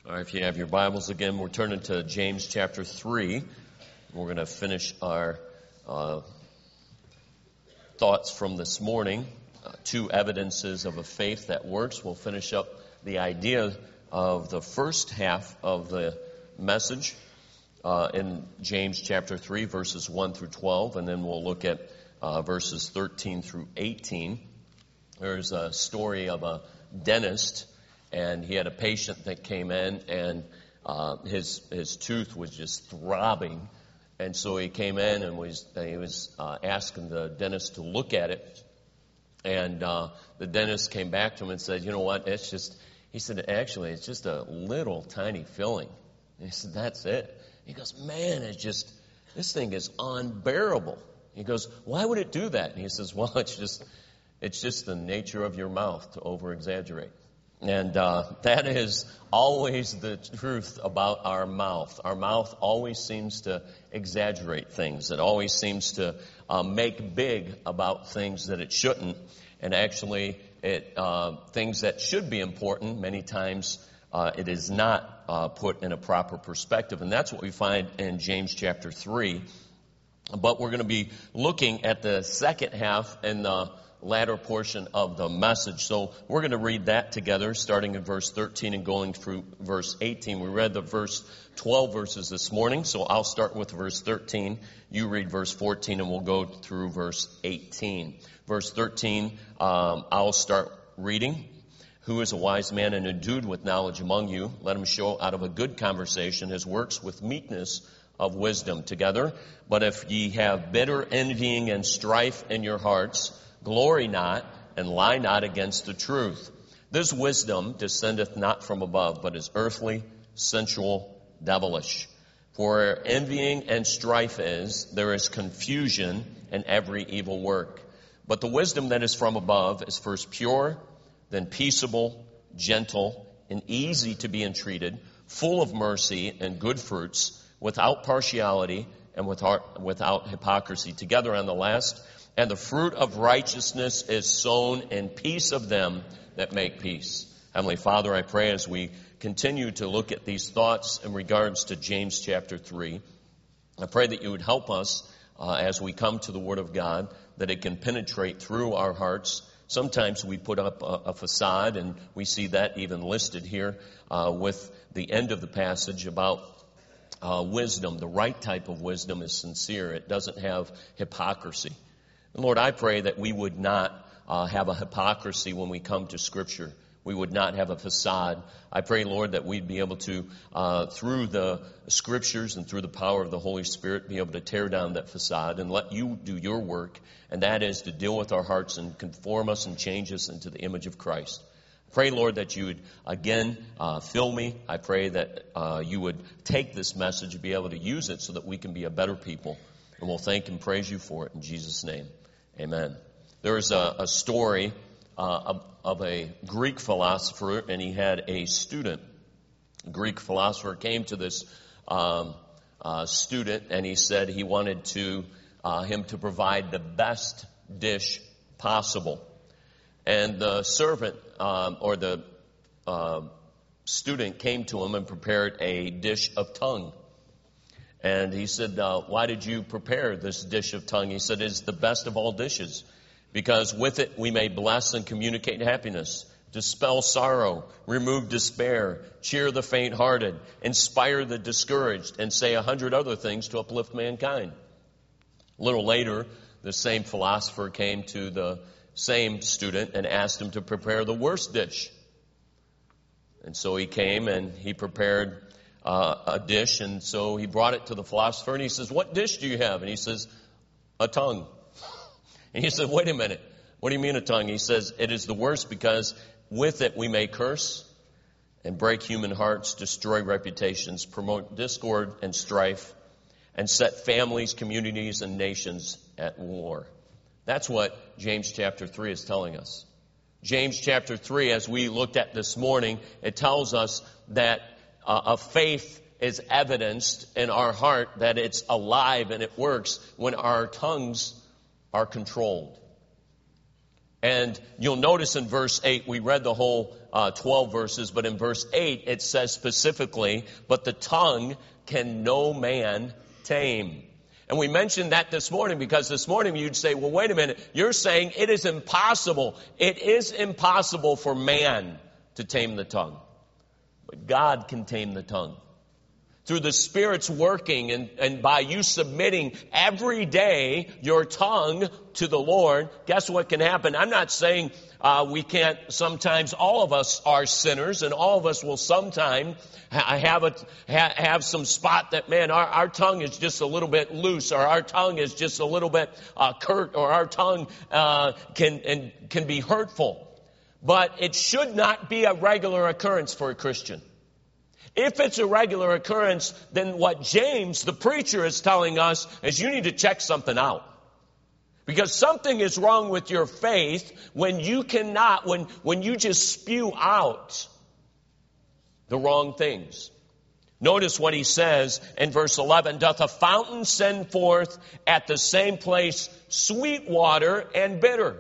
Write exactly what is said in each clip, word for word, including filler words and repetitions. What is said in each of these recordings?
All right, if you have your Bibles again, we're turning to James chapter three. We're going to finish our uh, thoughts from this morning, uh, two evidences of a faith that works. We'll finish up the idea of the first half of the message uh, in James chapter three, verses one through twelve, and then we'll look at uh, verses thirteen through eighteen. There's a story of a dentist, and he had a patient that came in, and uh, his his tooth was just throbbing, and so he came in and was he was uh, asking the dentist to look at it, and uh, the dentist came back to him and said, "You know what? It's just," he said, "actually, it's just a little tiny filling." And he said, "That's it." He goes, "Man, it's just this thing is unbearable." He goes, "Why would it do that?" And he says, "Well, it's just it's just the nature of your mouth to over-exaggerate." And uh, that is always the truth about our mouth. Our mouth always seems to exaggerate things. It always seems to uh, make big about things that it shouldn't. And actually, it uh, things that should be important, many times uh, it is not uh, put in a proper perspective. And that's what we find in James chapter three. But we're going to be looking at the second half in the latter portion of the message. So we're going to read that together, starting in verse thirteen and going through verse eighteen. We read the verse twelve verses this morning, so I'll start with verse thirteen. You read verse fourteen, and we'll go through verse eighteen. Verse thirteen, um, I'll start reading. "Who is a wise man and endued with knowledge among you? Let him show out of a good conversation his works with meekness of wisdom together. But if ye have bitter envying and strife in your hearts, glory not, and lie not against the truth. This wisdom descendeth not from above, but is earthly, sensual, devilish. For where envying and strife is, there is confusion in every evil work. But the wisdom that is from above is first pure, then peaceable, gentle, and easy to be entreated, full of mercy and good fruits, without partiality and without, without hypocrisy." Together on the last, "And the fruit of righteousness is sown in peace of them that make peace." Heavenly Father, I pray as we continue to look at these thoughts in regards to James chapter three, I pray that you would help us uh, as we come to the Word of God, that it can penetrate through our hearts. Sometimes we put up a, a facade, and we see that even listed here uh, with the end of the passage about uh, wisdom. The right type of wisdom is sincere. It doesn't have hypocrisy. And Lord, I pray that we would not uh, have a hypocrisy when we come to Scripture. We would not have a facade. I pray, Lord, that we'd be able to, uh, through the Scriptures and through the power of the Holy Spirit, be able to tear down that facade and let you do your work, and that is to deal with our hearts and conform us and change us into the image of Christ. I pray, Lord, that you would, again, uh, fill me. I pray that uh, you would take this message and be able to use it so that we can be a better people. And we'll thank and praise you for it in Jesus' name. Amen. There is a, a story uh, of, of a Greek philosopher, and he had a student. A Greek philosopher came to this um, uh, student, and he said he wanted to uh, him to provide the best dish possible. And the servant um, or the uh, student came to him and prepared a dish of tongue. And he said, uh, "Why did you prepare this dish of tongue?" He said, "It's the best of all dishes, because with it we may bless and communicate happiness, dispel sorrow, remove despair, cheer the faint-hearted, inspire the discouraged, and say a hundred other things to uplift mankind." A little later, the same philosopher came to the same student and asked him to prepare the worst dish. And so he came and he prepared Uh, a dish, and so he brought it to the philosopher, and he says, "What dish do you have?" And he says, "A tongue." And he said, "Wait a minute, what do you mean a tongue?" He says, "It is the worst because with it we may curse and break human hearts, destroy reputations, promote discord and strife, and set families, communities, and nations at war." That's what James chapter three is telling us. James chapter three, as we looked at this morning, it tells us that Uh, a faith is evidenced in our heart, that it's alive and it works when our tongues are controlled. And you'll notice in verse eight, we read the whole uh, twelve verses, but in verse eight it says specifically, but the tongue can no man tame. And we mentioned that this morning because this morning you'd say, well, wait a minute, you're saying it is impossible. It is impossible for man to tame the tongue. But God can tame the tongue. Through the Spirit's working and, and by you submitting every day your tongue to the Lord, guess what can happen? I'm not saying uh, we can't, sometimes all of us are sinners and all of us will sometime ha- have a, ha- have some spot that, man, our, our tongue is just a little bit loose or our tongue is just a little bit uh, curt or our tongue uh, can, and, can be hurtful. But it should not be a regular occurrence for a Christian. If it's a regular occurrence, then what James, the preacher, is telling us is you need to check something out. Because something is wrong with your faith when you cannot, when, when you just spew out the wrong things. Notice what he says in verse eleven, doth a fountain send forth at the same place sweet water and bitter?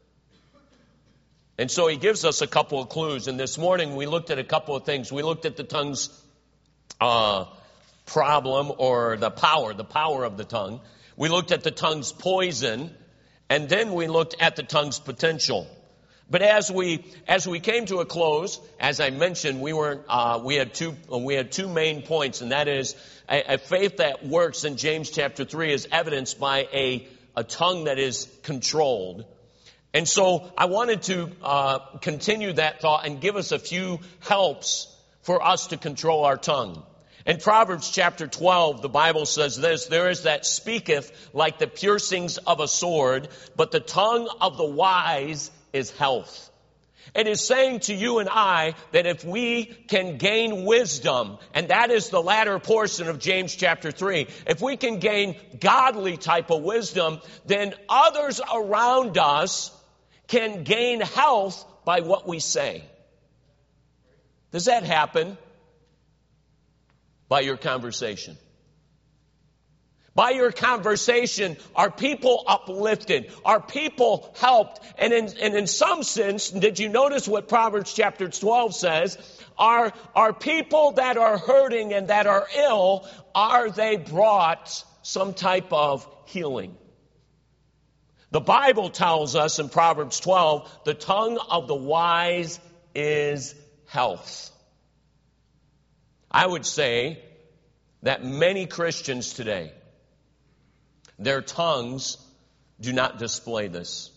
And so he gives us a couple of clues. And this morning we looked at a couple of things. We looked at the tongue's uh, problem or the power, the power of the tongue. We looked at the tongue's poison. And then we looked at the tongue's potential. But as we as we came to a close, as I mentioned, we were uh, we had two we had two main points, and that is a, a faith that works in James chapter three is evidenced by a a tongue that is controlled. And so I wanted to uh, continue that thought and give us a few helps for us to control our tongue. In Proverbs chapter twelve, the Bible says this, there is that speaketh like the piercings of a sword, but the tongue of the wise is health. It is saying to you and I that if we can gain wisdom, and that is the latter portion of James chapter three, if we can gain godly type of wisdom, then others around us can gain health by what we say. Does that happen? By your conversation. By your conversation, are people uplifted? Are people helped? And in, and in some sense, did you notice what Proverbs chapter twelve says? Are, are people that are hurting and that are ill, are they brought some type of healing? The Bible tells us in Proverbs twelve, the tongue of the wise is health. I would say that many Christians today, their tongues do not display this.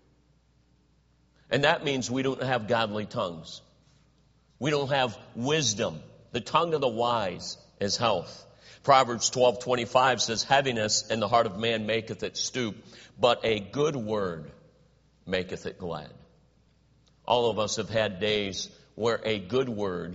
And that means we don't have godly tongues. We don't have wisdom. The tongue of the wise is health. Proverbs twelve twenty-five says, heaviness in the heart of man maketh it stoop, but a good word maketh it glad. All of us have had days where a good word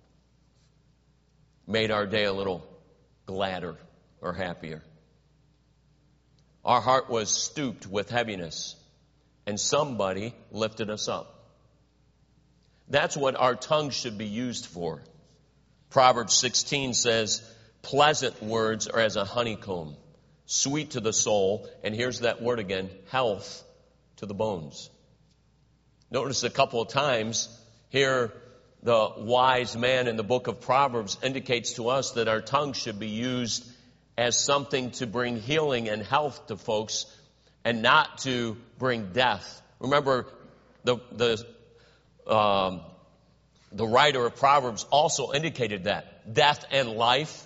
made our day a little gladder or happier. Our heart was stooped with heaviness, and somebody lifted us up. That's what our tongue should be used for. Proverbs sixteen says, pleasant words are as a honeycomb, sweet to the soul, and here's that word again, health to the bones. Notice a couple of times here, the wise man in the book of Proverbs indicates to us that our tongue should be used as something to bring healing and health to folks and not to bring death. Remember, the the um, the writer of Proverbs also indicated that death and life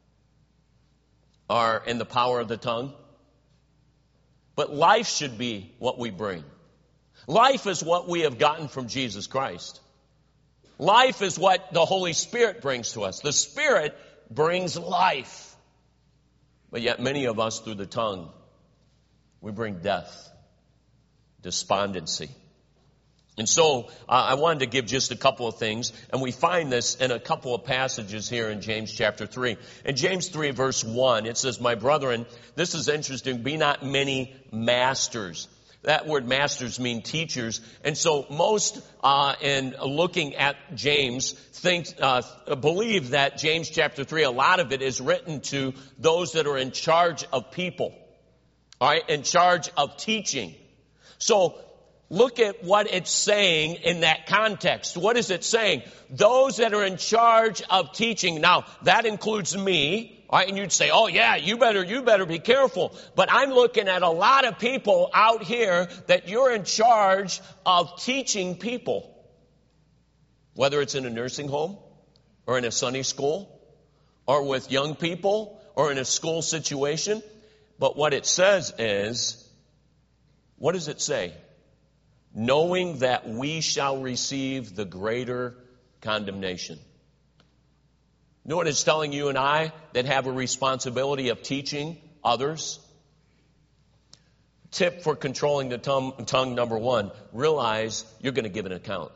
are in the power of the tongue. But life should be what we bring. Life is what we have gotten from Jesus Christ. Life is what the Holy Spirit brings to us. The Spirit brings life. But yet many of us through the tongue, we bring death, despondency. And so uh, I wanted to give just a couple of things, and we find this in a couple of passages here in James chapter three. In James three verse one, it says, my brethren, this is interesting, be not many masters. That word masters mean teachers. And so most uh, in looking at James think, uh, believe that James chapter three, a lot of it is written to those that are in charge of people, all right, in charge of teaching. So look at what it's saying in that context. What is it saying? Those that are in charge of teaching. Now, that includes me. All right, and you'd say, oh yeah, you better, you better be careful. But I'm looking at a lot of people out here that you're in charge of teaching people. Whether it's in a nursing home, or in a Sunday school, or with young people, or in a school situation. But what it says is, what does it say? Knowing that we shall receive the greater condemnation. You know what it's telling you and I that have a responsibility of teaching others? Tip for controlling the tongue, tongue number one, realize you're going to give an account.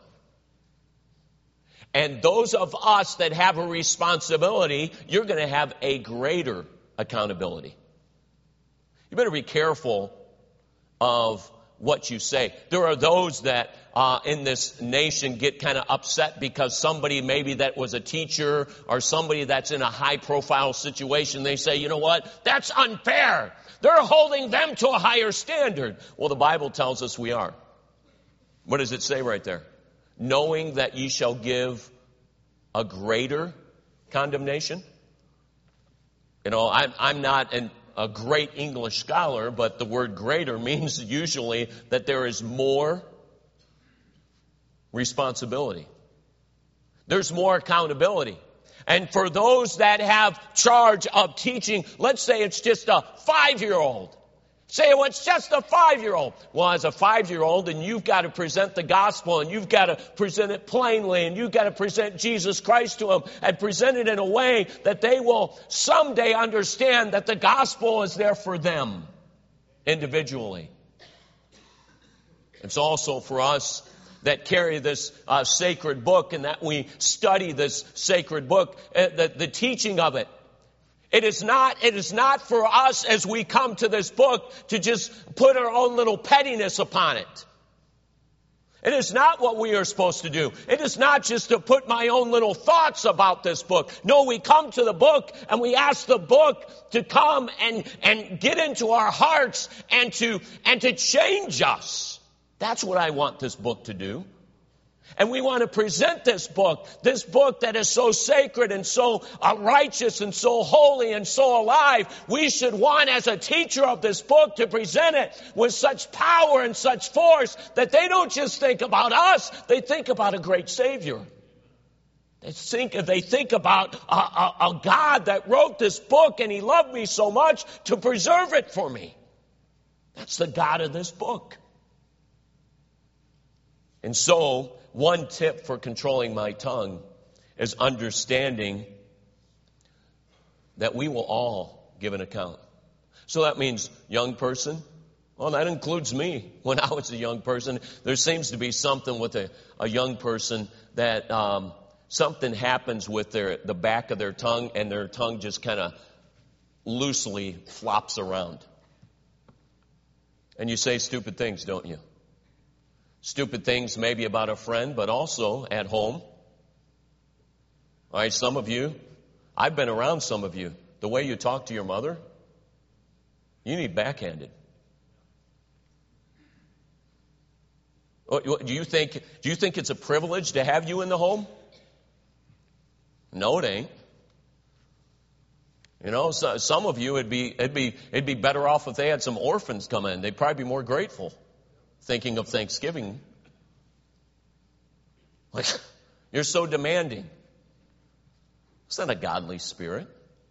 And those of us that have a responsibility, you're going to have a greater accountability. You better be careful of what you say. There are those that uh, in this nation get kind of upset because somebody maybe that was a teacher or somebody that's in a high-profile situation, they say, you know what, that's unfair. They're holding them to a higher standard. Well, the Bible tells us we are. What does it say right there? Knowing that ye shall give a greater condemnation. You know, I'm, I'm not an a great English scholar, but the word greater means usually that there is more responsibility. There's more accountability. And for those that have charge of teaching, let's say it's just a five-year-old. Say, well, it's just a five-year-old. Well, as a five-year-old, and you've got to present the gospel, and you've got to present it plainly, and you've got to present Jesus Christ to them, and present it in a way that they will someday understand that the gospel is there for them individually. It's also for us that carry this uh, sacred book and that we study this sacred book, uh, the, the teaching of it. It is not, it is not for us as we come to this book to just put our own little pettiness upon it. It is not what we are supposed to do. It is not just to put my own little thoughts about this book. No, we come to the book and we ask the book to come and, and get into our hearts and to, and to change us. That's what I want this book to do. And we want to present this book, this book that is so sacred and so uh, righteous and so holy and so alive. We should want, as a teacher of this book, to present it with such power and such force that they don't just think about us, they think about a great Savior. They think, they think about a, a, a God that wrote this book and He loved me so much to preserve it for me. That's the God of this book. And so, one tip for controlling my tongue is understanding that we will all give an account. So that means young person. Well, that includes me. When I was a young person, there seems to be something with a, a young person that um, something happens with their the back of their tongue, and their tongue just kind of loosely flops around. And you say stupid things, don't you? Stupid things maybe about a friend, but also at home. All right, some of you, I've been around some of you. The way you talk to your mother, you need backhanded. Do you think, do you think it's a privilege to have you in the home? No, it ain't. You know, so, some of you, it'd be, it'd be, it'd be better off if they had some orphans come in. They'd probably be more grateful. Thinking of Thanksgiving. Like, you're so demanding. It's not a godly spirit.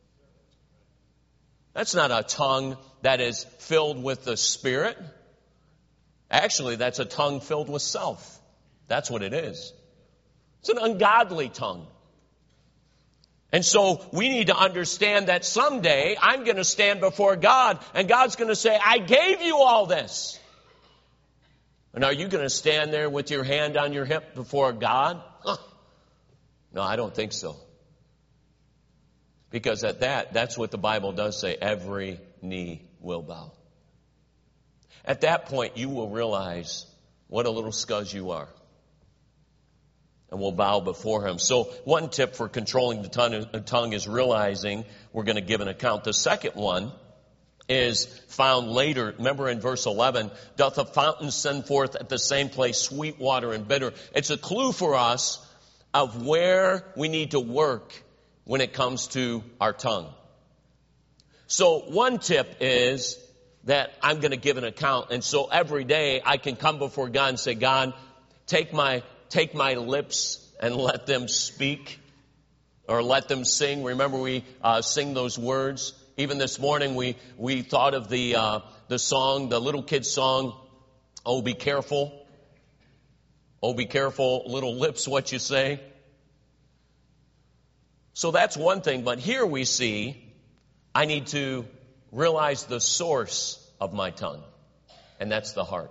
That's not a tongue that is filled with the Spirit. Actually, that's a tongue filled with self. That's what it is. It's an ungodly tongue. And so we need to understand that someday I'm going to stand before God and God's going to say, I gave you all this. And are you going to stand there with your hand on your hip before God? Huh. No, I don't think so. Because at that, that's what the Bible does say. Every knee will bow. At that point, you will realize what a little scuzz you are. And will bow before Him. So one tip for controlling the tongue is realizing we're going to give an account. The second one is found later. Remember in verse eleven, doth a fountain send forth at the same place sweet water and bitter? It's a clue for us of where we need to work when it comes to our tongue. So one tip is that I'm going to give an account. And so every day I can come before God and say, God, take my, take my lips and let them speak or let them sing. Remember we uh, sing those words. Even this morning we, we thought of the, uh, the song, the little kid's song, Oh, be careful. Oh, be careful, little lips, what you say. So that's one thing. But here we see I need to realize the source of my tongue, and that's the heart.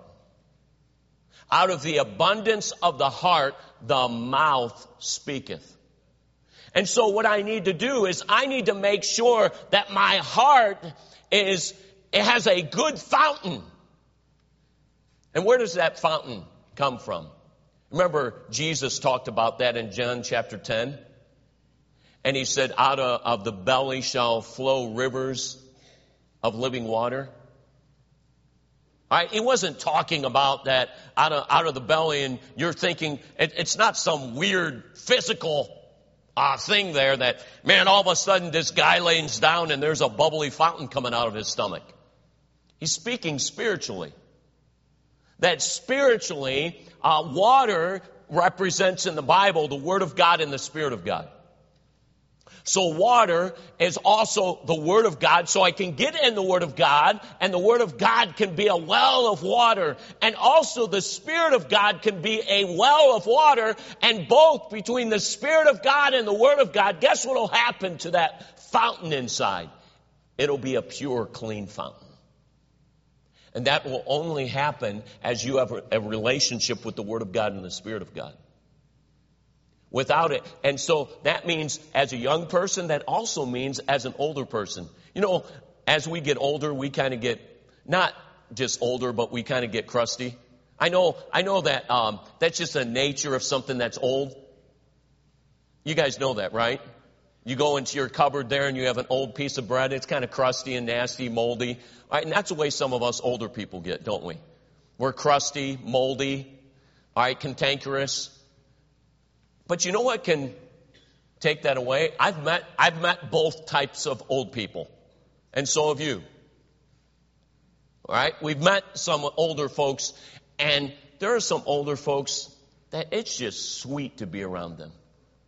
Out of the abundance of the heart, the mouth speaketh. And so what I need to do is I need to make sure that my heart is, it has a good fountain. And where does that fountain come from? Remember, Jesus talked about that in John chapter ten. And he said, out of, of the belly shall flow rivers of living water. All right, he wasn't talking about that out of, out of the belly, and you're thinking, it, it's not some weird physical uh, thing there that, man, all of a sudden this guy lays down and there's a bubbly fountain coming out of his stomach. He's speaking spiritually. That spiritually, uh, water represents in the Bible the Word of God and the Spirit of God. So water is also the Word of God, so I can get in the Word of God, and the Word of God can be a well of water. And also the Spirit of God can be a well of water, and both between the Spirit of God and the Word of God, guess what will happen to that fountain inside? It'll be a pure, clean fountain. And that will only happen as you have a relationship with the Word of God and the Spirit of God. Without it. And so that means as a young person, that also means as an older person. You know, as we get older, we kind of get, not just older, but we kind of get crusty. I know, I know that um, that's just the nature of something that's old. You guys know that, right? You go into your cupboard there and you have an old piece of bread. It's kind of crusty and nasty, moldy. All right, and that's the way some of us older people get, don't we? We're crusty, moldy, all right, cantankerous. But you know what can take that away? I've met, I've met both types of old people. And so have you. All right? We've met some older folks, and there are some older folks that it's just sweet to be around them.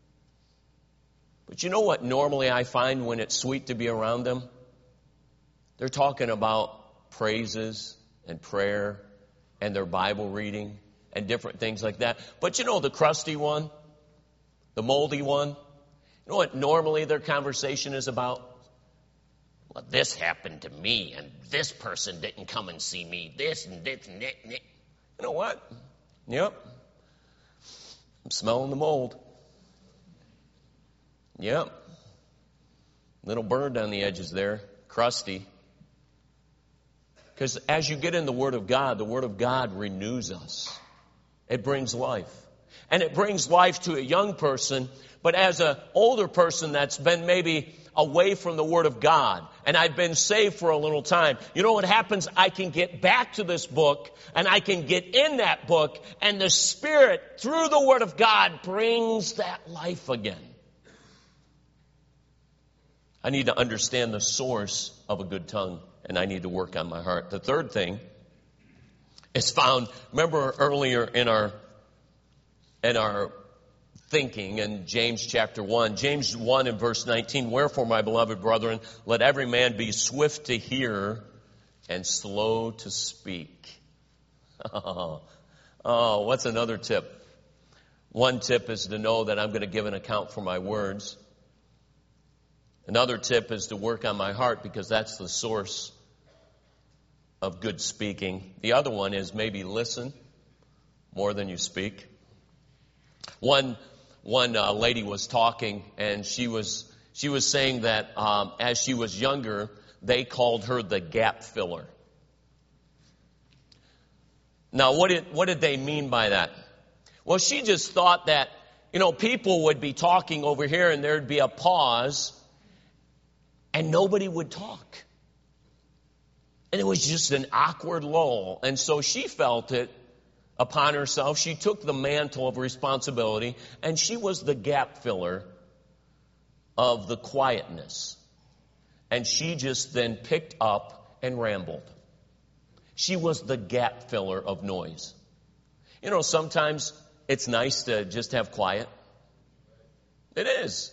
But you know what normally I find when it's sweet to be around them? They're talking about praises and prayer and their Bible reading and different things like that. But you know the crusty one? The moldy one, you know what normally their conversation is about? Well, this happened to me, and this person didn't come and see me. This and this and that. And that. You know what? Yep. I'm smelling the mold. Yep. Little bird on the edges there, crusty. Because as you get in the Word of God, the Word of God renews us. It brings life. And it brings life to a young person, but as an older person that's been maybe away from the Word of God, and I've been saved for a little time, you know what happens? I can get back to this book, and I can get in that book, and the Spirit, through the Word of God, brings that life again. I need to understand the source of a good tongue, and I need to work on my heart. The third thing is found, remember earlier in our in our thinking in James chapter one. James one and verse nineteen, wherefore, my beloved brethren, let every man be swift to hear and slow to speak. Oh, oh, what's another tip? One tip is to know that I'm going to give an account for my words. Another tip is to work on my heart because that's the source of good speaking. The other one is maybe listen more than you speak. One one uh, lady was talking, and she was she was saying that um, as she was younger, they called her the gap filler. Now, what did what did they mean by that? Well, she just thought that, you know, people would be talking over here, and there'd be a pause, and nobody would talk. And it was just an awkward lull. And so she felt it upon herself. She took the mantle of responsibility, and she was the gap filler of the quietness. And she just then picked up and rambled. She was the gap filler of noise. You know, sometimes it's nice to just have quiet. It is.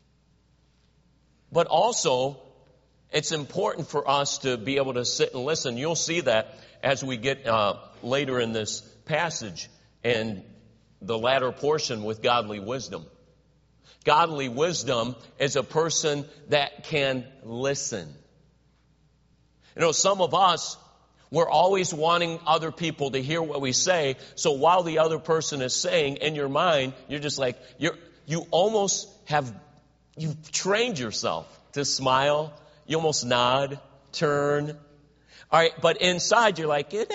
But also, it's important for us to be able to sit and listen. You'll see that as we get uh, later in this passage and the latter portion with godly wisdom. Godly wisdom is a person that can listen. You know, some of us, we're always wanting other people to hear what we say. So while the other person is saying, in your mind, you're just like, you're, you almost have, you've trained yourself to smile. You almost nod, turn. All right, but inside you're like, shut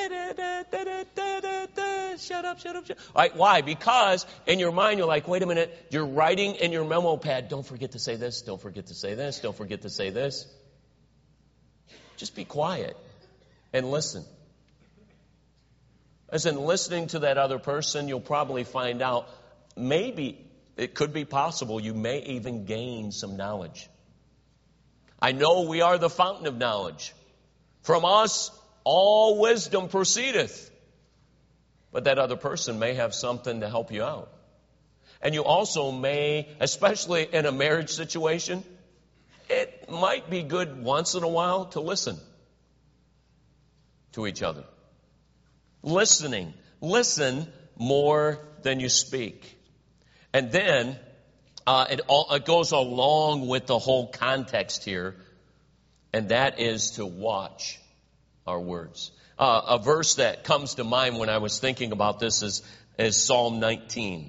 up, shut up, shut up. All right, why? Because in your mind you're like, wait a minute, you're writing in your memo pad, don't forget to say this, don't forget to say this, don't forget to say this. Just be quiet and listen. As in listening to that other person, you'll probably find out, maybe it could be possible you may even gain some knowledge. I know we are the fountain of knowledge. From us, all wisdom proceedeth. But that other person may have something to help you out. And you also may, especially in a marriage situation, it might be good once in a while to listen to each other. Listening. Listen more than you speak. And then uh, it, all, it goes along with the whole context here. And that is to watch our words. Uh, a verse that comes to mind when I was thinking about this is, is Psalm nineteen.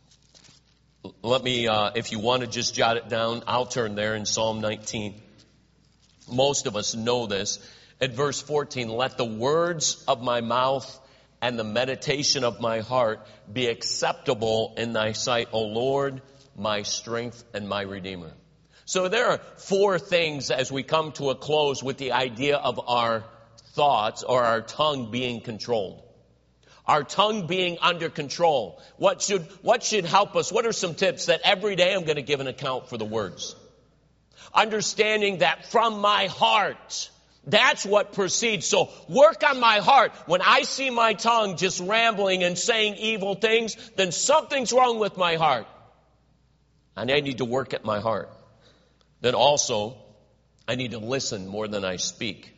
Let me, uh, if you want to just jot it down, I'll turn there in Psalm nineteen. Most of us know this. At verse fourteen, let the words of my mouth and the meditation of my heart be acceptable in thy sight, O Lord, my strength and my Redeemer. So there are four things as we come to a close with the idea of our thoughts or our tongue being controlled. Our tongue being under control. What should, what should help us? What are some tips that every day I'm going to give an account for the words? Understanding that from my heart, that's what proceeds. So work on my heart. When I see my tongue just rambling and saying evil things, then something's wrong with my heart. And I need to work at my heart. Then also, I need to listen more than I speak.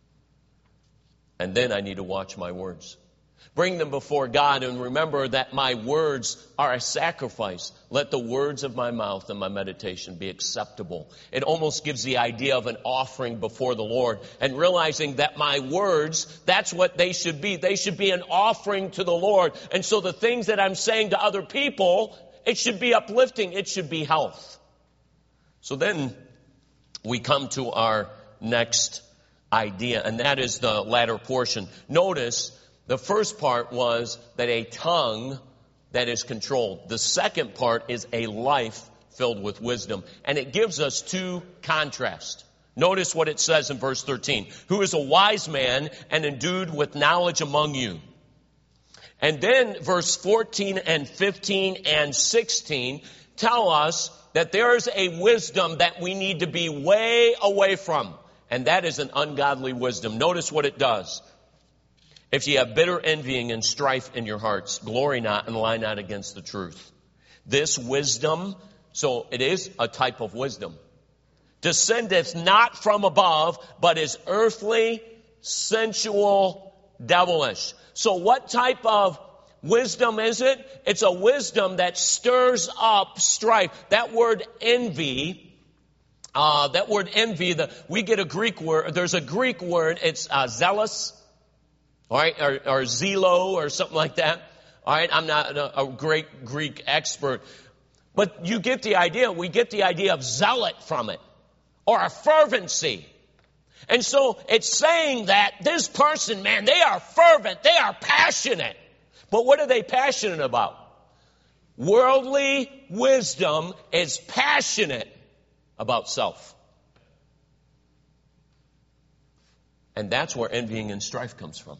And then I need to watch my words. Bring them before God and remember that my words are a sacrifice. Let the words of my mouth and my meditation be acceptable. It almost gives the idea of an offering before the Lord. And realizing that my words, that's what they should be. They should be an offering to the Lord. And so the things that I'm saying to other people, it should be uplifting. It should be health. So then we come to our next idea, and that is the latter portion. Notice the first part was that a tongue that is controlled. The second part is a life filled with wisdom. And it gives us two contrasts. Notice what it says in verse thirteen. Who is a wise man and endued with knowledge among you? And then verse fourteen and fifteen and sixteen tell us that there is a wisdom that we need to be way away from. And that is an ungodly wisdom. Notice what it does. If you have bitter envying and strife in your hearts, glory not and lie not against the truth. This wisdom, so it is a type of wisdom, descendeth not from above, but is earthly, sensual, devilish. So what type of wisdom is it? It's a wisdom that stirs up strife. That word envy, uh, that word envy, the, we get a Greek word, there's a Greek word, it's uh, zealous, all right, or, or zelo or something like that. All right, I'm not a, a great Greek expert, but you get the idea. We get the idea of zealot from it, or a fervency. And so it's saying that this person, man, they are fervent, they are passionate. But what are they passionate about? Worldly wisdom is passionate about self. And that's where envying and strife comes from.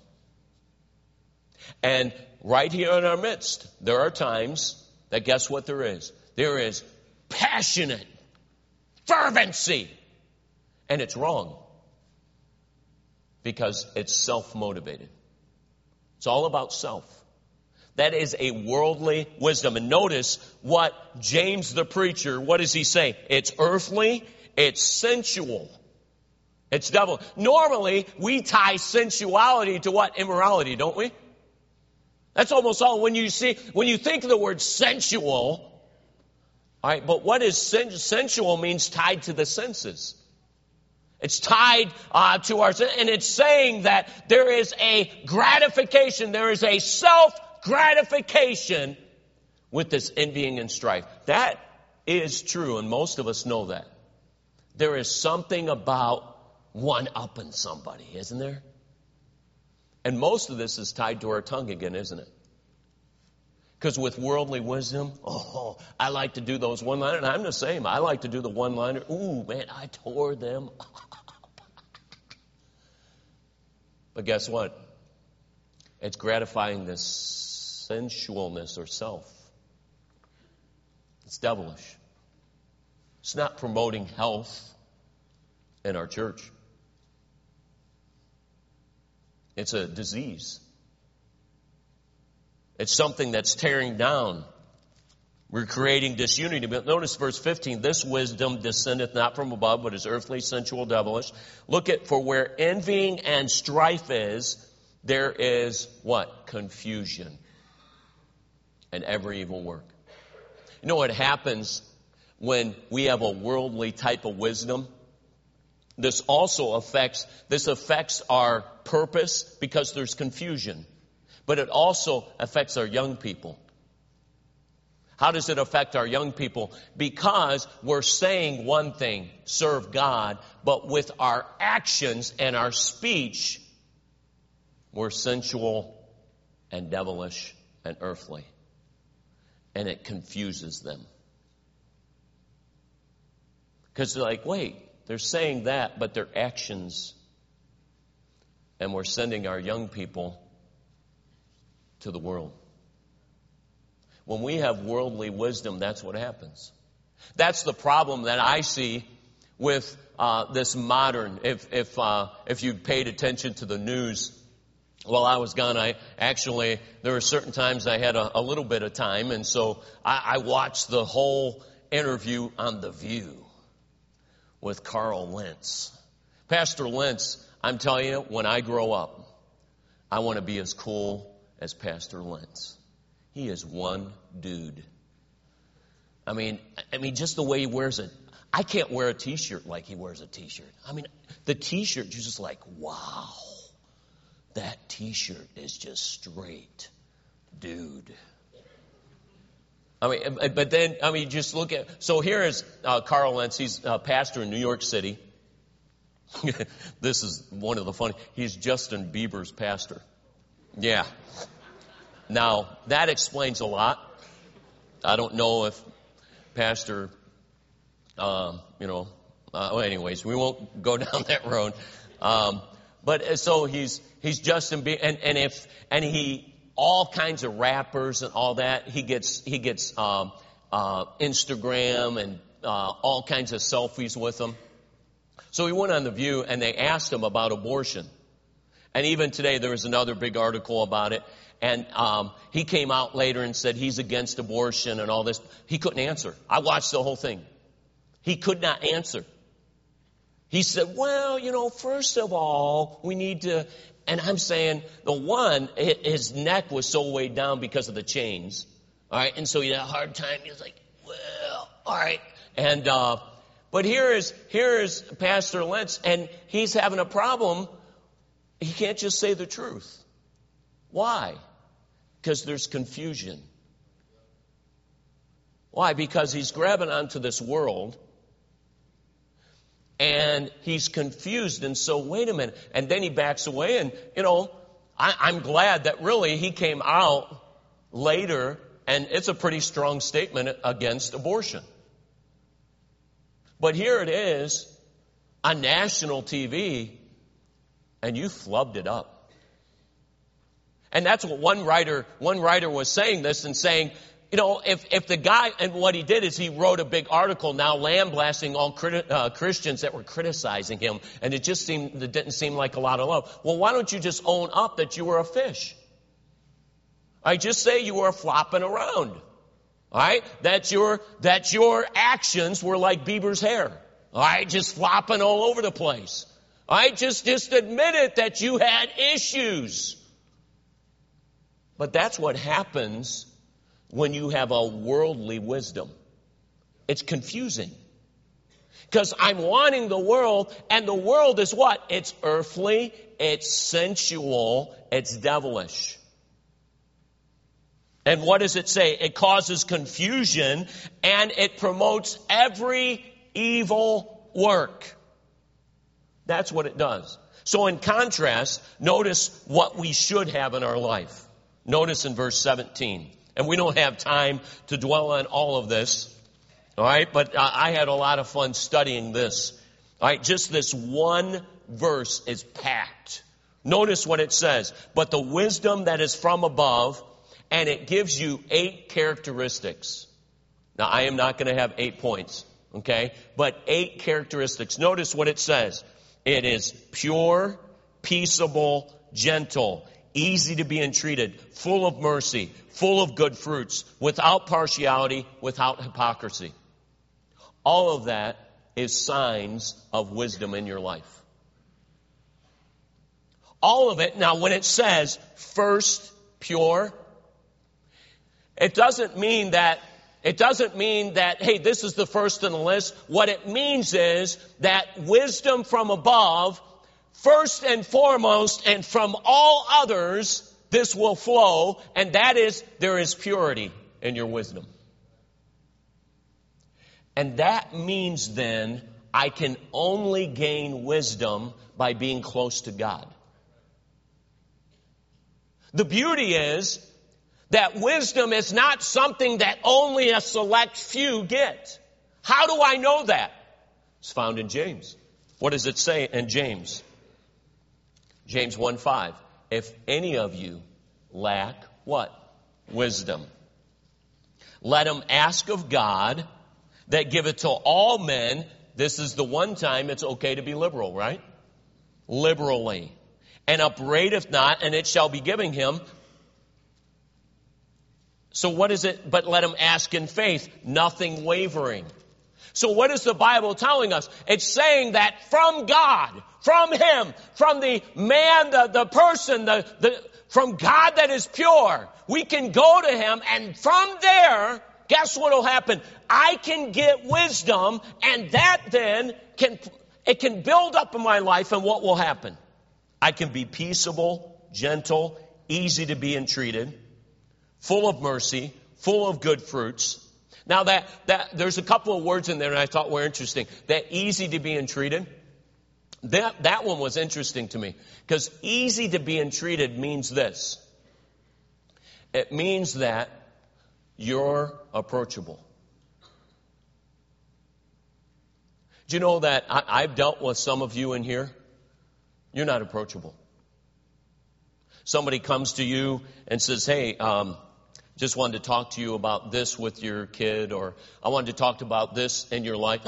And right here in our midst, there are times that guess what there is? There is passionate fervency. And it's wrong. Because it's self-motivated. It's all about self. That is a worldly wisdom. And notice what James the preacher, what does he say? It's earthly, it's sensual, it's devil. Normally, we tie sensuality to what? Immorality, don't we? That's almost all. When you see, when you think of the word sensual, all right, but what is sen- sensual means tied to the senses. It's tied uh, to our, and it's saying that there is a gratification, there is a self-gratification with this envying and strife. That is true, and most of us know that. There is something about one-upping somebody, isn't there? And most of this is tied to our tongue again, isn't it? Because with worldly wisdom, oh, I like to do those one-liners. And I'm the same. I like to do the one-liner. Ooh, man, I tore them up. But guess what? It's gratifying this sensualness or self. It's devilish. It's not promoting health in our church. It's a disease. It's something that's tearing down. We're creating disunity. But notice verse fifteen. This wisdom descendeth not from above, but is earthly, sensual, devilish. Look at, for where envying and strife is, there is what? Confusion. And every evil work. You know what happens when we have a worldly type of wisdom? This also affects, this affects our purpose because there's confusion. But it also affects our young people. How does it affect our young people? Because we're saying one thing, serve God, but with our actions and our speech, we're sensual and devilish and earthly. And it confuses them. Because they're like, wait, they're saying that, but their actions, and we're sending our young people to the world. When we have worldly wisdom, that's what happens. That's the problem that I see with uh, this modern. If if uh, if you paid attention to the news while I was gone, I actually there were certain times I had a, a little bit of time, and so I, I watched the whole interview on The View with Carl Lentz. Pastor Lentz, I'm telling you, when I grow up, I want to be as cool as Pastor Lentz. He is one dude. I mean, I mean, just the way he wears it. I can't wear a T-shirt like he wears a T-shirt. I mean, the T-shirt, you're just like, wow, that T-shirt is just straight dude. I mean, but then, I mean, just look at, so here is uh, Carl Lentz. He's a pastor in New York City. This is one of the funny, he's Justin Bieber's pastor. Yeah. Now, that explains a lot. I don't know if Pastor, uh, you know, uh, well, anyways, we won't go down that road. Um, but so he's he's Justin Bieber, and, and if and he all kinds of rappers and all that. He gets he gets um, uh, Instagram and uh, all kinds of selfies with them. So he went on The View, and they asked him about abortion. And even today, there was another big article about it. And um, he came out later and said he's against abortion and all this. He couldn't answer. I watched the whole thing. He could not answer. He said, well, you know, first of all, we need to... And I'm saying, the one, his neck was so weighed down because of the chains. All right, and so he had a hard time. He was like, well, all right. And, uh, but here is, here is Pastor Lentz, and he's having a problem. He can't just say the truth. Why? Because there's confusion. Why? Because he's grabbing onto this world, and he's confused, and so, wait a minute. And then he backs away, and, you know, I, I'm glad that really he came out later, and it's a pretty strong statement against abortion. But here it is, on national T V, and you flubbed it up. And that's what one writer, one writer was saying this and saying, you know, if, if the guy, and what he did is he wrote a big article now lambasting all criti- uh, Christians that were criticizing him, and it just seemed, it didn't seem like a lot of love. Well, why don't you just own up that you were a fish? I just say you were flopping around. All right? That your, that your actions were like Bieber's hair. All right? Just flopping all over the place. All right? Just, just admit it that you had issues. But that's what happens when you have a worldly wisdom. It's confusing. Because I'm wanting the world, and the world is what? It's earthly, it's sensual, it's devilish. And what does it say? It causes confusion, and it promotes every evil work. That's what it does. So in contrast, notice what we should have in our life. Notice in verse seventeen. And we don't have time to dwell on all of this. All right, but I had a lot of fun studying this. All right, just this one verse is packed. Notice what it says. But the wisdom that is from above, and it gives you eight characteristics. Now, I am not going to have eight points, okay? But eight characteristics. Notice what it says. It is pure, peaceable, gentle, easy to be entreated, full of mercy, full of good fruits, without partiality, without hypocrisy. All of that is signs of wisdom in your life. All of it. Now, when it says first pure, it doesn't mean that, it doesn't mean that, hey, this is the first on the list. What it means is that wisdom from above, first and foremost, and from all others, this will flow, and that is, there is purity in your wisdom. And that means then, I can only gain wisdom by being close to God. The beauty is that wisdom is not something that only a select few get. How do I know that? It's found in James. What does it say in James? James one five. If any of you lack what? Wisdom. Let him ask of God that giveth to all men. This is the one time it's okay to be liberal, right? Liberally. And upbraideth not, and it shall be given him. So what is it? But let him ask in faith, nothing wavering. So what is the Bible telling us? It's saying that from God, from Him, from the man, the, the person, the, the, from God that is pure, we can go to Him, and from there, guess what will happen? I can get wisdom, and that then can, it can build up in my life, and what will happen? I can be peaceable, gentle, easy to be entreated, full of mercy, full of good fruits. Now that, that, there's a couple of words in there that I thought were interesting. That easy to be entreated. That, that one was interesting to me. Because easy to be entreated means this. It means that you're approachable. Do you know that I, I've dealt with some of you in here? You're not approachable. Somebody comes to you and says, hey, um, just wanted to talk to you about this with your kid, or I wanted to talk about this in your life.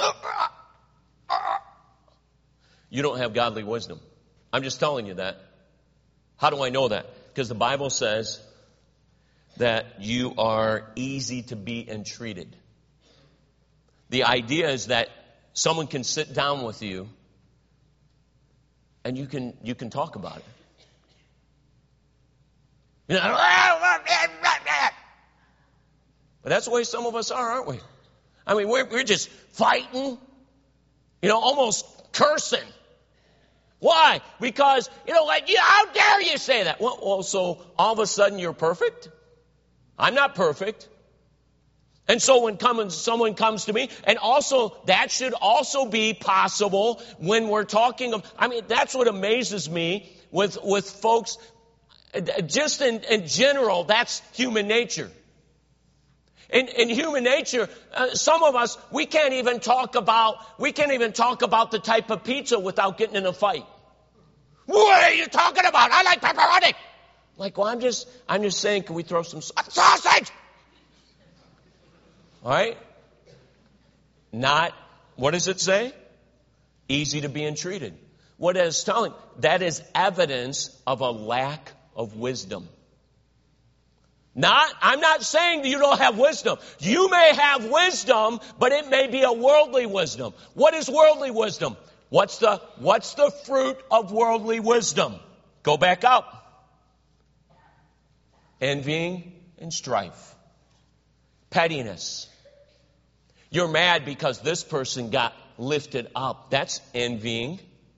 You don't have godly wisdom. I'm just telling you that. How do I know that? Because the Bible says that you are easy to be entreated. The idea is that someone can sit down with you and you can you can talk about it. You know, but that's the way some of us are, aren't we? I mean, we're, we're just fighting, you know, almost cursing. Why? Because, you know, like, you know, how dare you say that? Well, well, so all of a sudden you're perfect? I'm not perfect. And so when come, someone comes to me, and also that should also be possible when we're talking of, I mean, that's what amazes me with, with folks. Just in, in general, that's human nature. In, in human nature, uh, some of us, we can't even talk about, we can't even talk about the type of pizza without getting in a fight. What are you talking about? I like pepperoni. Like, well, I'm just, I'm just saying, can we throw some sa- Sausage. All right? Not, what does it say? Easy to be entreated. What it is telling, that is evidence of a lack of wisdom. Not, I'm not saying that you don't have wisdom. You may have wisdom, but it may be a worldly wisdom. What is worldly wisdom? What's the, what's the fruit of worldly wisdom? Go back up. Envying and strife. Pettiness. You're mad because this person got lifted up. That's envying.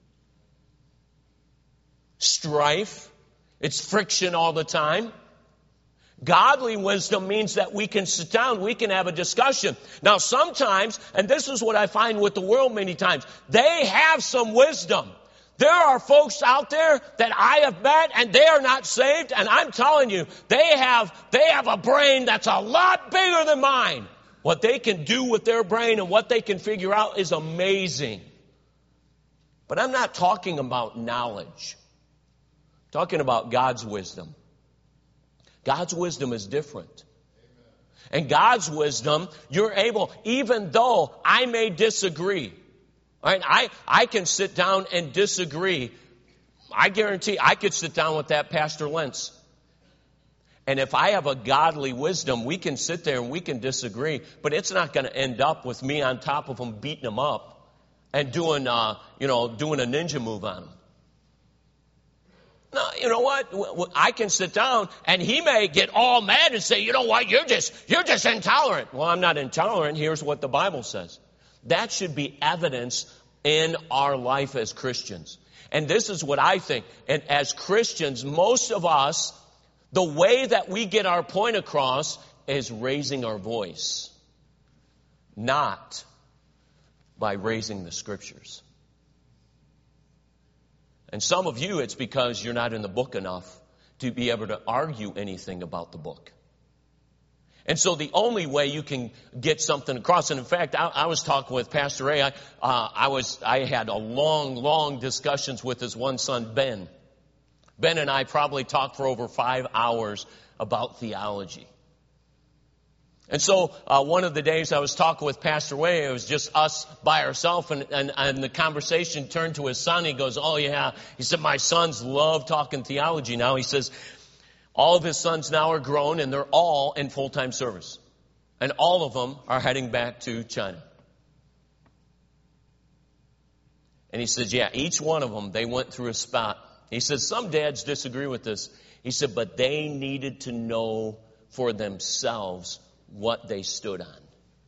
Strife. It's friction all the time. Godly wisdom means that we can sit down, we can have a discussion. Now sometimes, and this is what I find with the world many times, they have some wisdom. There are folks out there that I have met and they are not saved, and I'm telling you, they have, they have a brain that's a lot bigger than mine. What they can do with their brain and what they can figure out is amazing. But I'm not talking about knowledge. I'm talking about God's wisdom. God's wisdom is different. And God's wisdom, you're able, even though I may disagree, right? I, I can sit down and disagree. I guarantee I could sit down with that Pastor Lentz. And if I have a godly wisdom, we can sit there and we can disagree, but it's not going to end up with me on top of him beating him up and doing, uh, you know, doing a ninja move on him. No, you know what? I can sit down and he may get all mad and say, you know what? You're just, you're just intolerant. Well, I'm not intolerant. Here's what the Bible says. That should be evidence in our life as Christians. And this is what I think. And as Christians, most of us, the way that we get our point across is raising our voice, not by raising the scriptures. And some of you, it's because you're not in the book enough to be able to argue anything about the book. And so the only way you can get something across, and in fact, I, I was talking with Pastor A. I, uh, I was, I had a long, long discussions with his one son, Ben. Ben and I probably talked for over five hours about theology. And so uh, one of the days I was talking with Pastor Way, it was just us by ourselves, and, and, and the conversation turned to his son. He goes, oh yeah. He said, my sons love talking theology now. He says, all of his sons now are grown and they're all in full-time service. And all of them are heading back to China. And he says, yeah, each one of them, they went through a spot. He says, some dads disagree with this. He said, but they needed to know for themselves what they stood on.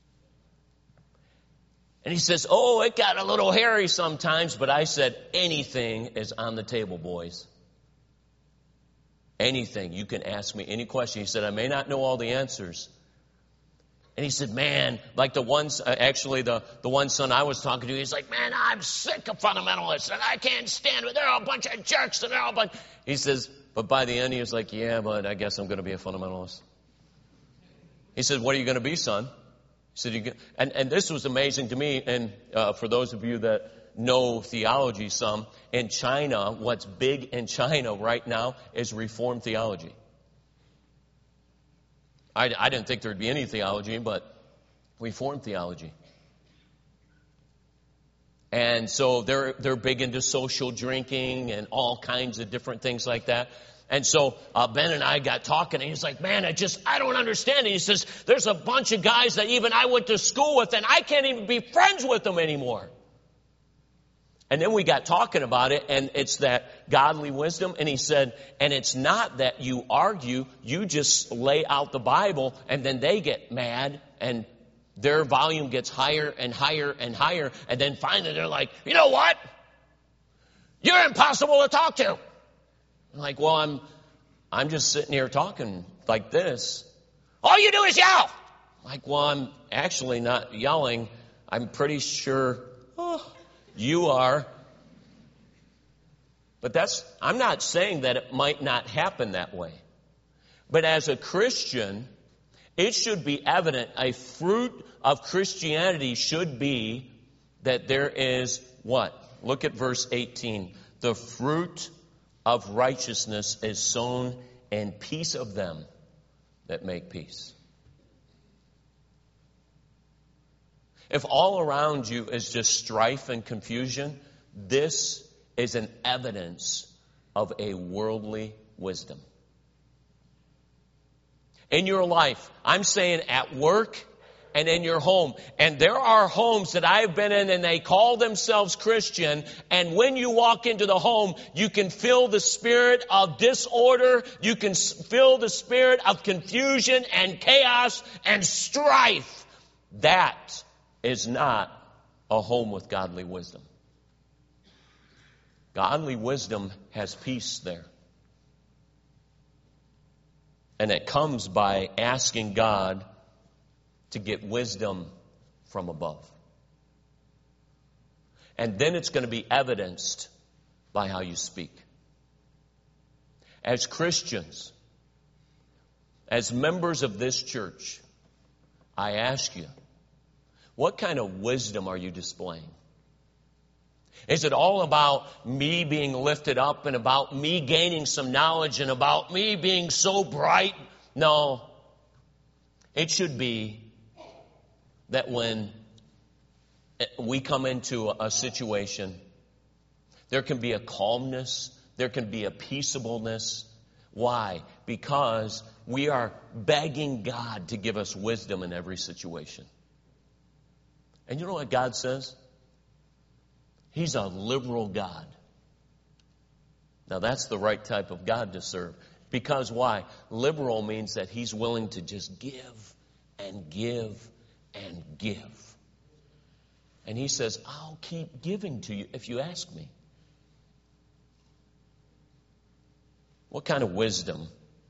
And he says, oh, it got a little hairy sometimes, but I said, anything is on the table, boys. Anything. You can ask me any question. He said, I may not know all the answers. And he said, man, like the one, uh, actually the, the one son I was talking to, he's like, man, I'm sick of fundamentalists and I can't stand it. They're all a bunch of jerks and they're all a bunch. He says, but by the end he was like, yeah, but I guess I'm going to be a fundamentalist. He said, what are you going to be, son? He said, you and, and this was amazing to me. And uh, for those of you that know theology some, in China, what's big in China right now is Reformed theology. I, I didn't think there'd be any theology, but Reformed theology. And so they're they're big into social drinking and all kinds of different things like that. And so uh, Ben and I got talking, and he's like, man, I just, I don't understand it. He says, there's a bunch of guys that even I went to school with, and I can't even be friends with them anymore. And then we got talking about it, and it's that godly wisdom. And he said, and it's not that you argue, you just lay out the Bible, and then they get mad, and their volume gets higher and higher and higher. And then finally they're like, you know what? You're impossible to talk to. I'm like, well, I'm, I'm just sitting here talking like this. All you do is yell. I'm like, well, I'm actually not yelling. I'm pretty sure oh, you are. But that's, I'm not saying that it might not happen that way. But as a Christian, it should be evident, a fruit of Christianity should be that there is what? Look at verse eighteen. The fruit of righteousness is sown in peace of them that make peace. If all around you is just strife and confusion, this is an evidence of a worldly wisdom. In your life, I'm saying at work and in your home. And there are homes that I've been in and they call themselves Christian. And when you walk into the home, you can feel the spirit of disorder. You can feel the spirit of confusion and chaos and strife. That is not a home with godly wisdom. Godly wisdom has peace there. And it comes by asking God to get wisdom from above. And then it's going to be evidenced by how you speak. As Christians, as members of this church, I ask you, what kind of wisdom are you displaying? Is it all about me being lifted up and about me gaining some knowledge and about me being so bright? No. It should be that when we come into a situation, there can be a calmness, there can be a peaceableness. Why? Because we are begging God to give us wisdom in every situation. And you know what God says? He's a liberal God. Now that's the right type of God to serve. Because why? Liberal means that He's willing to just give and give and give. And He says, I'll keep giving to you if you ask me. What kind of wisdom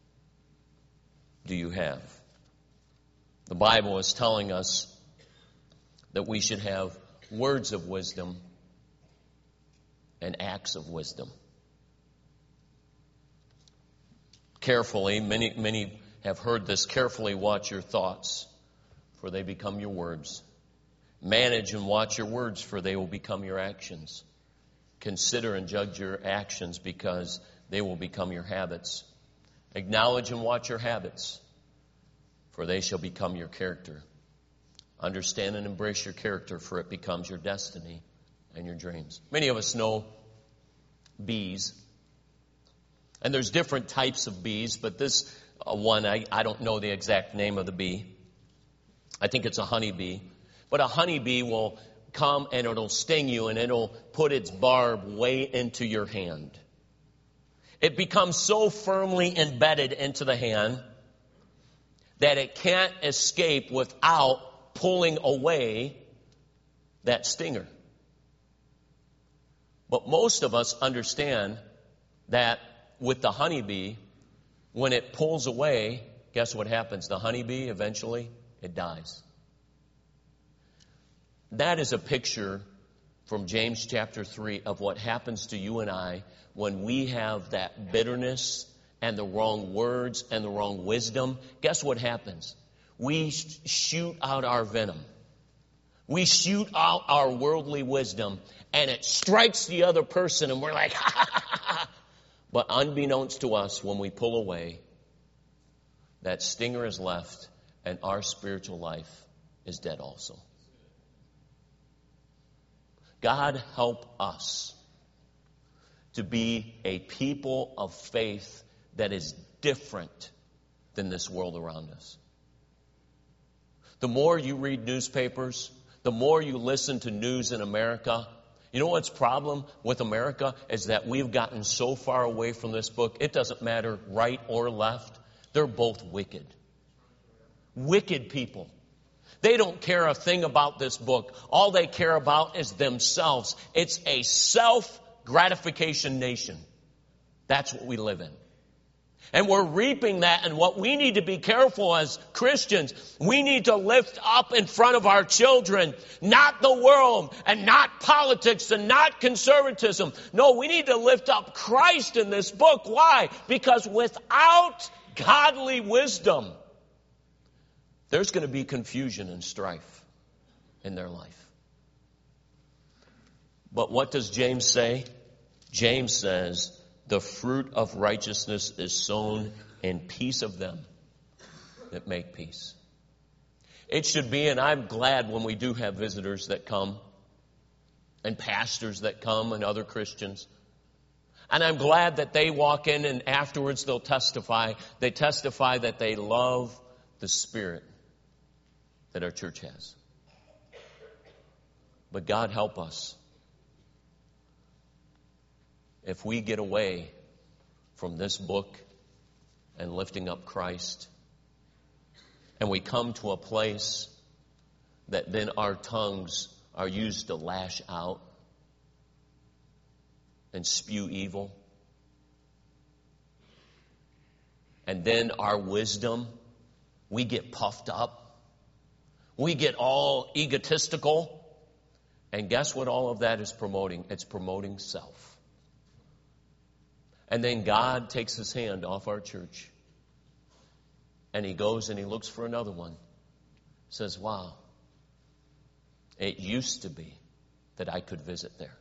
do you have? The Bible is telling us that we should have words of wisdom and acts of wisdom. Carefully, many, many have heard this, carefully watch your thoughts, for they become your words. Manage and watch your words, for they will become your actions. Consider and judge your actions, because they will become your habits. Acknowledge and watch your habits, for they shall become your character. Understand and embrace your character, for it becomes your destiny and your dreams. Many of us know bees. And there's different types of bees, but this uh, one, I, I don't know the exact name of the bee. I think it's a honeybee. But a honeybee will come and it'll sting you and it'll put its barb way into your hand. It becomes so firmly embedded into the hand that it can't escape without pulling away that stinger. But most of us understand that with the honeybee, when it pulls away, guess what happens? The honeybee, eventually, it dies. That is a picture from James chapter three of what happens to you and I when we have that bitterness and the wrong words and the wrong wisdom. Guess what happens? We shoot out our venom. We shoot out our worldly wisdom, and it strikes the other person, and we're like, ha, ha, ha, ha. But unbeknownst to us, when we pull away, that stinger is left, and our spiritual life is dead also. God help us to be a people of faith that is different than this world around us. The more you read newspapers, the more you listen to news in America, you know what's problem with America is that we've gotten so far away from this book, it doesn't matter right or left. They're both wicked. Wicked people. They don't care a thing about this book. All they care about is themselves. It's a self-gratification nation. That's what we live in. And we're reaping that, and what we need to be careful as Christians, we need to lift up in front of our children, not the world, and not politics, and not conservatism. No, we need to lift up Christ in this book. Why? Because without godly wisdom, there's going to be confusion and strife in their life. But what does James say? James says, the fruit of righteousness is sown in peace of them that make peace. It should be, and I'm glad when we do have visitors that come, and pastors that come, and other Christians. And I'm glad that they walk in and afterwards they'll testify. They testify that they love the spirit that our church has. But God help us if we get away from this book and lifting up Christ, and we come to a place that then our tongues are used to lash out and spew evil, and then our wisdom, we get puffed up, we get all egotistical, and guess what all of that is promoting? It's promoting self. And then God takes his hand off our church. And he goes and he looks for another one. Says, wow, it used to be that I could visit there.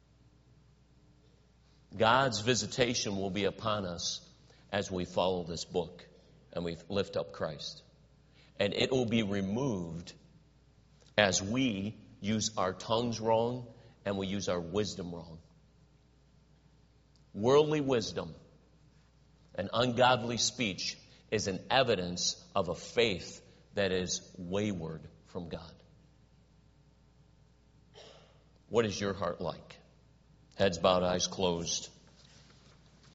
God's visitation will be upon us as we follow this book and we lift up Christ. And it will be removed as we use our tongues wrong and we use our wisdom wrong. Worldly wisdom and ungodly speech is an evidence of a faith that is wayward from God. What is your heart like? Heads bowed, eyes closed.